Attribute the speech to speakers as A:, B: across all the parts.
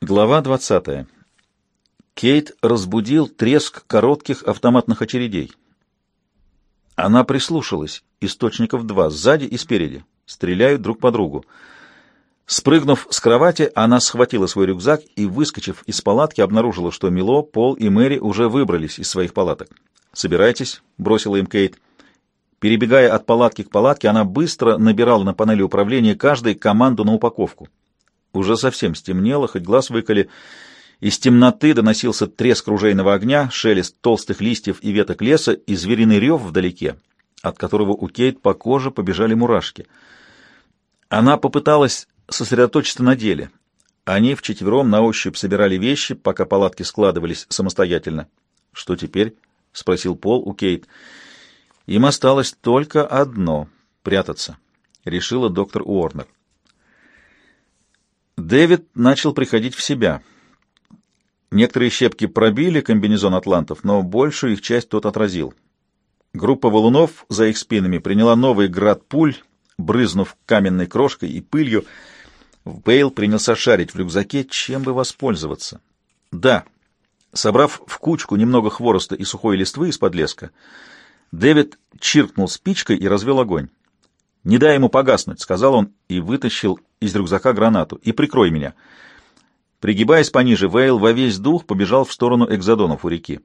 A: Глава 20. Кейт разбудил треск коротких автоматных очередей. Она прислушалась. Источников два, сзади и спереди. Стреляют друг по другу. Спрыгнув с кровати, она схватила свой рюкзак и, выскочив из палатки, обнаружила, что Мило, Пол и Мэри уже выбрались из своих палаток. «Собирайтесь», — бросила им Кейт. Перебегая от палатки к палатке, она быстро набирала на панели управления каждой команду на упаковку. Уже совсем стемнело, хоть глаз выколи. Из темноты доносился треск ружейного огня, шелест толстых листьев и веток леса и звериный рев вдалеке, от которого у Кейт по коже побежали мурашки. Она попыталась сосредоточиться на деле. Они вчетвером на ощупь собирали вещи, пока палатки складывались самостоятельно. «Что теперь?» — спросил Пол у Кейт. «Им осталось только одно — прятаться», — решила доктор Уорнер. Дэвид начал приходить в себя. Некоторые щепки пробили комбинезон атлантов, но большую их часть тот отразил. Группа валунов за их спинами приняла новый град пуль, брызнув каменной крошкой и пылью. Вейл принялся шарить в рюкзаке, чем бы воспользоваться. Да, собрав в кучку немного хвороста и сухой листвы из-под леска, Дэвид чиркнул спичкой и развел огонь. «Не дай ему погаснуть», — сказал он и вытащил из рюкзака гранату. «И прикрой меня». Пригибаясь пониже, Вейл во весь дух побежал в сторону экзодонов у реки.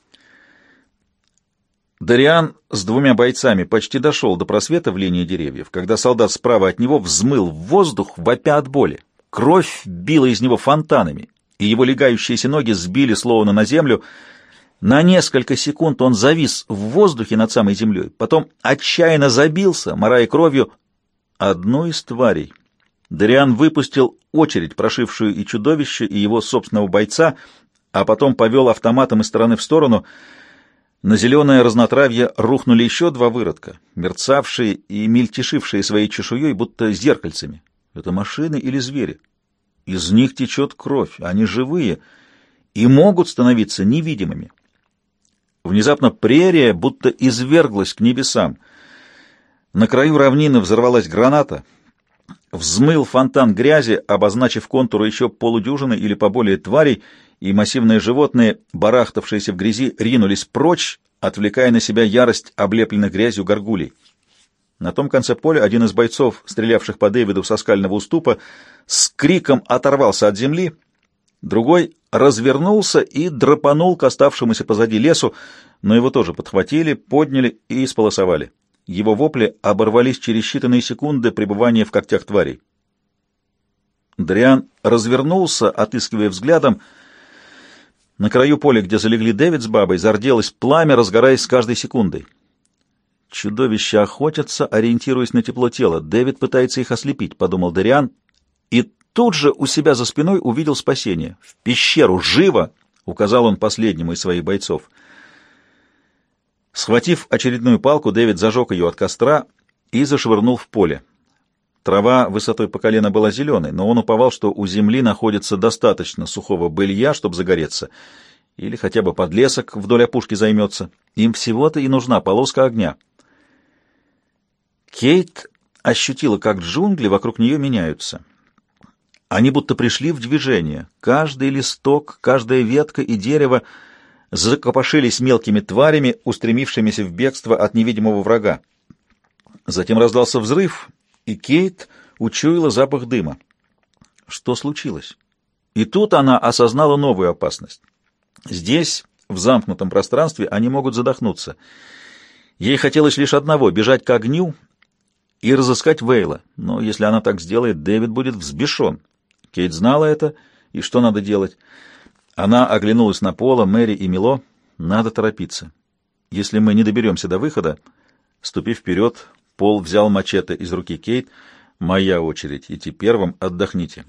A: Дариан с двумя бойцами почти дошел до просвета в линии деревьев, когда солдат справа от него взмыл в воздух, вопя от боли. Кровь била из него фонтанами, и его легающиеся ноги сбили словно на землю. На несколько секунд он завис в воздухе над самой землей, потом отчаянно забился, морая кровью. Одну из тварей. Дариан выпустил очередь, прошившую и чудовище, и его собственного бойца, а потом повел автоматом из стороны в сторону. На зеленое разнотравье рухнули еще два выродка, мерцавшие и мельтешившие своей чешуей, будто зеркальцами. Это машины или звери? Из них течет кровь, они живые и могут становиться невидимыми. Внезапно прерия будто изверглась к небесам. На краю равнины взорвалась граната. Взмыл фонтан грязи, обозначив контуры еще полудюжины или поболее тварей, и массивные животные, барахтавшиеся в грязи, ринулись прочь, отвлекая на себя ярость облепленных грязью горгулей. На том конце поля один из бойцов, стрелявших по Дэвиду со скального уступа, с криком оторвался от земли. Другой развернулся и драпанул к оставшемуся позади лесу, но его тоже подхватили, подняли и сполосовали. Его вопли оборвались через считанные секунды пребывания в когтях тварей. Дариан развернулся, отыскивая взглядом. На краю поля, где залегли Дэвид с бабой, зарделось пламя, разгораясь с каждой секундой. Чудовища охотятся, ориентируясь на тепло тела. Дэвид пытается их ослепить, подумал Дариан, и тут же у себя за спиной увидел спасение. «В пещеру! Живо!» — указал он последнему из своих бойцов. Схватив очередную палку, Дэвид зажег ее от костра и зашвырнул в поле. Трава высотой по колено была зеленой, но он уповал, что у земли находится достаточно сухого былья, чтобы загореться, или хотя бы подлесок вдоль опушки займется. Им всего-то и нужна полоска огня. Кейт ощутила, как джунгли вокруг нее меняются. Они будто пришли в движение. Каждый листок, каждая ветка и дерево закопошились мелкими тварями, устремившимися в бегство от невидимого врага. Затем раздался взрыв, и Кейт учуяла запах дыма. Что случилось? И тут она осознала новую опасность. Здесь, в замкнутом пространстве, они могут задохнуться. Ей хотелось лишь одного — бежать к огню и разыскать Вейла. Но если она так сделает, Дэвид будет взбешен. Кейт знала это, и что надо делать. Она оглянулась на Пола, Мэри и Мило. Надо торопиться. Если мы не доберемся до выхода... Ступив вперед, Пол взял мачете из руки Кейт. «Моя очередь. Идти первым. Отдохните».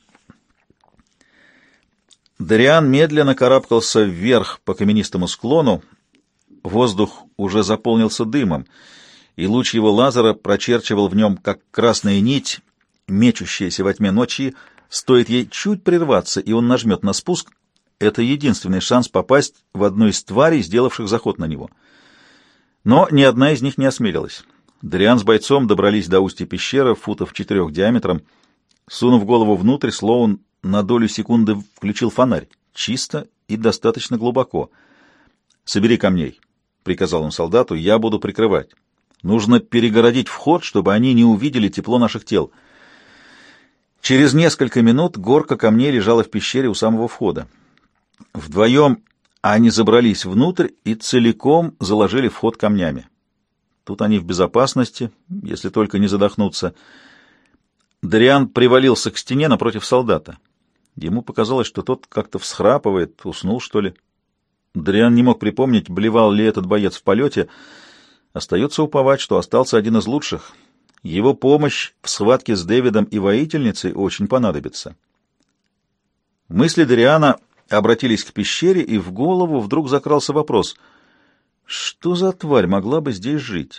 A: Дариан медленно карабкался вверх по каменистому склону. Воздух уже заполнился дымом, и луч его лазера прочерчивал в нем, как красная нить, мечущаяся во тьме ночи. Стоит ей чуть прерваться, и он нажмет на спуск. Это единственный шанс попасть в одну из тварей, сделавших заход на него. Но ни одна из них не осмелилась. Дариан с бойцом добрались до устья пещеры, футов 4 диаметром. Сунув голову внутрь, Слоун на долю секунды включил фонарь. Чисто и достаточно глубоко. «Собери камней», — приказал он солдату, — «я буду прикрывать. Нужно перегородить вход, чтобы они не увидели тепло наших тел». Через несколько минут горка камней лежала в пещере у самого входа. Вдвоем они забрались внутрь и целиком заложили вход камнями. Тут они в безопасности, если только не задохнутся. Дариан привалился к стене напротив солдата. Ему показалось, что тот как-то всхрапывает, уснул, что ли. Дариан не мог припомнить, блевал ли этот боец в полете. Остается уповать, что остался один из лучших. Его помощь в схватке с Дэвидом и воительницей очень понадобится. Мысли Дариана обратились к пещере, и в голову вдруг закрался вопрос: что за тварь могла бы здесь жить?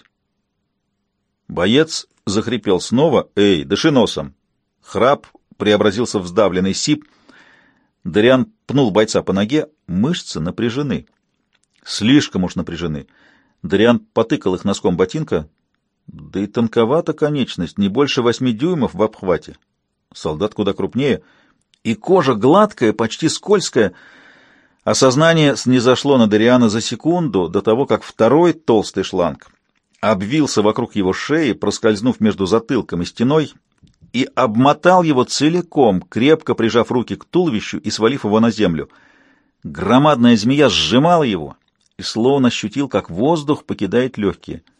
A: Боец захрипел снова. «Эй, дыши носом!» Храп преобразился в сдавленный сип. Дариан пнул бойца по ноге. Мышцы напряжены. Слишком уж напряжены. Дариан потыкал их носком ботинка. Да и тонковата конечность, не больше 8 дюймов в обхвате. Солдат куда крупнее. И кожа гладкая, почти скользкая. Осознание снизошло на Дариана за секунду до того, как второй толстый шланг обвился вокруг его шеи, проскользнув между затылком и стеной, и обмотал его целиком, крепко прижав руки к туловищу и свалив его на землю. Громадная змея сжимала его и словно ощутил, как воздух покидает легкие.